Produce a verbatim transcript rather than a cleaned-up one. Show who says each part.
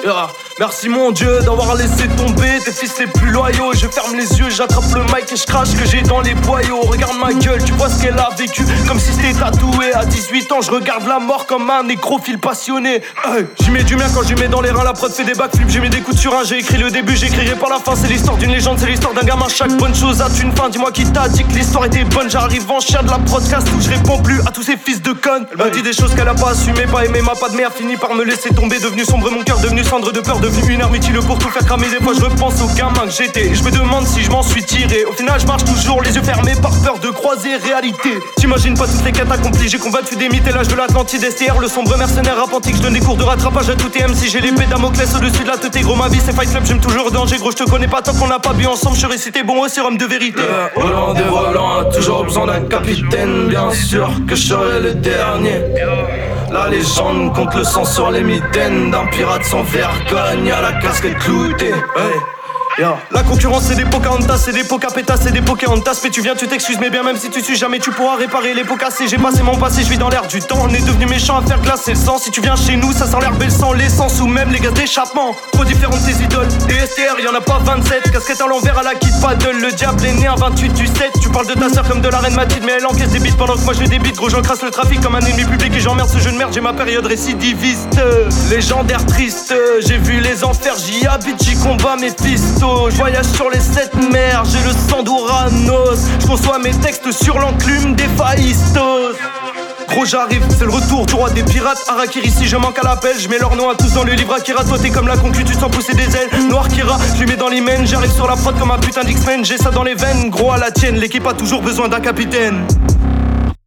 Speaker 1: Yeah. Merci mon Dieu d'avoir laissé tomber tes fils les plus loyaux. Je ferme les yeux, j'attrape le mic et je crache ce que j'ai dans les boyaux. Regarde ma gueule, tu vois ce qu'elle a vécu, comme si c'était tatoué. À dix-huit ans, je regarde la mort comme un nécrophile passionné. Hey. J'y mets du mien quand j'y mets dans les reins. La prod fait des backflips, j'y mets des coups de surin. J'ai écrit le début, j'écrirai pas la fin. C'est l'histoire d'une légende, c'est l'histoire d'un gamin. Chaque bonne chose a une fin. Dis-moi qui t'a dit que l'histoire était bonne. J'arrive en chien de la podcast où je réponds plus à tous ces fils de connes. Elle m'a dit des choses qu'elle a pas assumé, pas aimé, ma pas de mère. Fini par me laisser tomber, devenu sombre mon cœur, devenu cendre de peur, devenu une arme utile pour tout faire cramer. Des fois je repense au gamin que j'étais et je me demande si je m'en suis tiré. Au final je marche toujours les yeux fermés par peur de croiser réalité. T'imagines pas toutes les quêtes accomplies. J'ai combattu des mythes et l'âge de l'Atlantide. S T R, le sombre mercenaire rapantique. Je donne des cours de rattrapage à tout T M. Si j'ai l'épée Damoclès au-dessus de la tête. Gros ma vie c'est Fight Club, j'aime toujours le danger. Gros je te connais pas tant qu'on n'a pas bu ensemble. Je suis récité bon au sérum de vérité. euh, Volant des volants a toujours besoin d'un capitaine. Bien sûr que je serai le dernier. La légende compte le sang sur les mitaines d'un pirate sans vergogne à la casquette cloutée. Hey. Yeah. La concurrence c'est des Pocahontas, c'est des Pocahontas, c'est des Pocahontas. Mais tu viens, tu t'excuses, mais bien même si tu suis jamais tu pourras réparer les pots cassés. J'ai passé mon passé, je vis dans l'air du temps. On est devenu méchant à faire glacer le sang. Si tu viens chez nous, ça sent l'herbe et le sang, l'essence ou même les gaz d'échappement. Trop différentes tes idoles, des S T R, y'en a pas vingt-sept. Casquette à l'envers à la kid paddle, le diable est né un vingt-huit du sept. Tu parles de ta sœur comme de la reine Mathilde, mais elle encaisse des bites pendant que moi je débite. Gros j'encrasse le trafic comme un ennemi public et j'emmerde ce jeu de merde. J'ai ma période récidiviste, légendaire triste. J'ai vu les enfers, j'y habite, j'y combats mes pistos. Je voyage sur les sept mers, j'ai le sang d'Ouranos. Je conçois mes textes sur l'enclume des Phaistos. Gros j'arrive, c'est le retour du roi des pirates. Harakiri si je manque à l'appel, je mets leur nom à tous dans le livre. Akira, toi t'es comme la concu, tu te sens pousser des ailes. Noir Kira, je lui mets dans l'hymen. J'arrive sur la prod comme un putain d'X-Men. J'ai ça dans les veines, gros à la tienne. L'équipe a toujours besoin d'un capitaine.